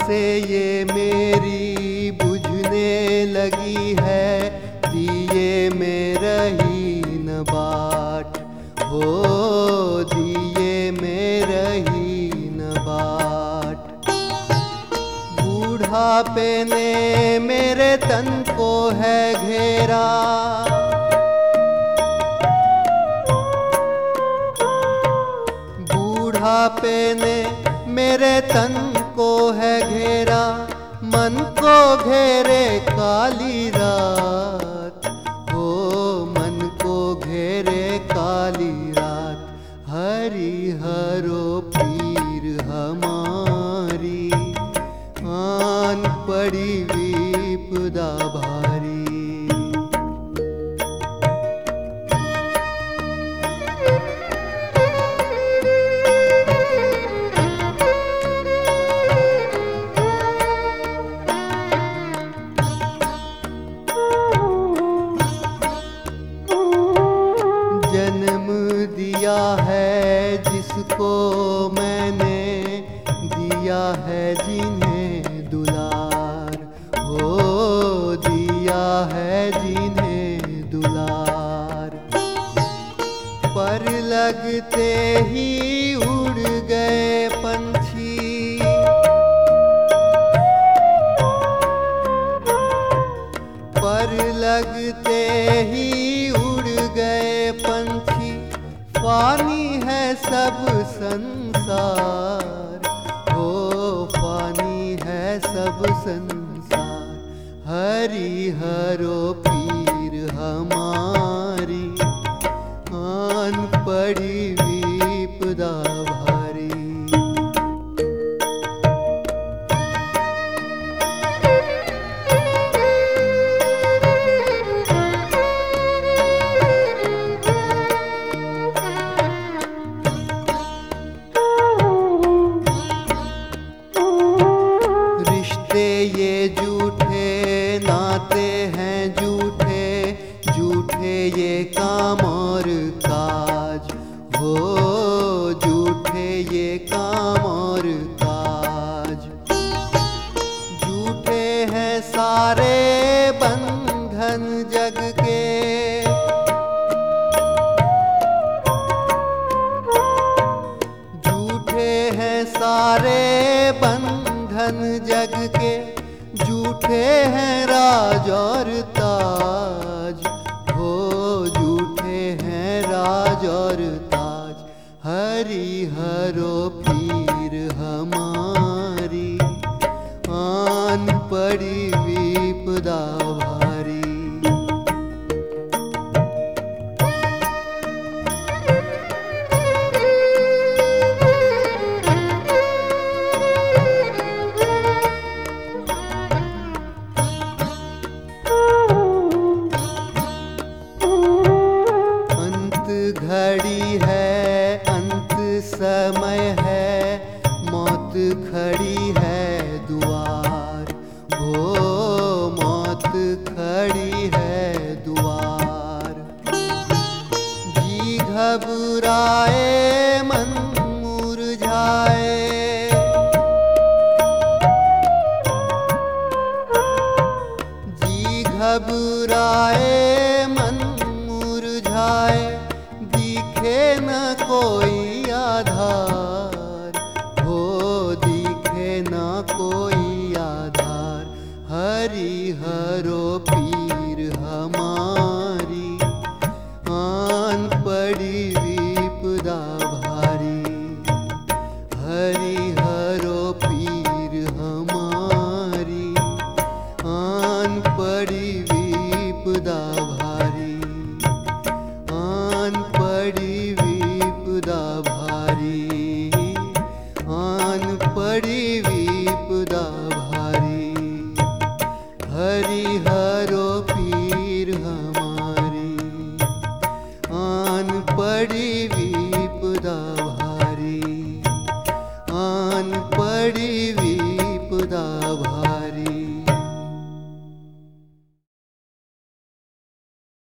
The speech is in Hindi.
से ये मेरी बुझने लगी है, दिए में रही न बाट हो, दिए में रही न बाट। बूढ़ापे ने मेरे तन को है घेरा, बूढ़ापे ने मेरे तन को है घेरा, मन को घेरे काली रात हो, मन को घेरे काली रात। हरि हरो पीर हमारी, आन पड़ी विपदा भारी। जन्म दिया है जिसको मैंने, दिया है जिन्हें दुलार हो, दिया है जिन्हें दुलार। पर लगते ही उड़ गए पंछी, पर लगते ही उड़ गए पंछी। फानी है सब संसार हो, फानी है सब संसार। हरि हरो पीर हमारी, आन पड़ी विपदा भारी। ये झूठे नाते हैं झूठे, झूठे ये काम और काज हो, झूठे ये काम और काज। झूठे हैं सारे बंधन जग के, झूठे हैं सारे बंधन जग के। झूठे हैं राज और ताज हो, झूठे हैं राज और ताज। हरि हरो पीर हमारी, आन पड़ी विपदा भारी। घड़ी है अंत समय है, मौत खड़ी है दुआर हो, मौत खड़ी है दुआर। जी घबराए मन मुरझाए, जी घबराए मन मुरझाए। दिखे न कोई आधार हो, दिखे न कोई आधार। हरि हरो पीर हमारी, आन पड़ी विपदा भारी। हरि हरो पीर हमारी, आन पड़ी विपदा भारी, आन पड़ी विपदा भारी, आन पड़ी विपदा भारी। हरि हरो पीर हमारी, आन पड़ी विपदा भारी, आन पड़ी विपदा भारी।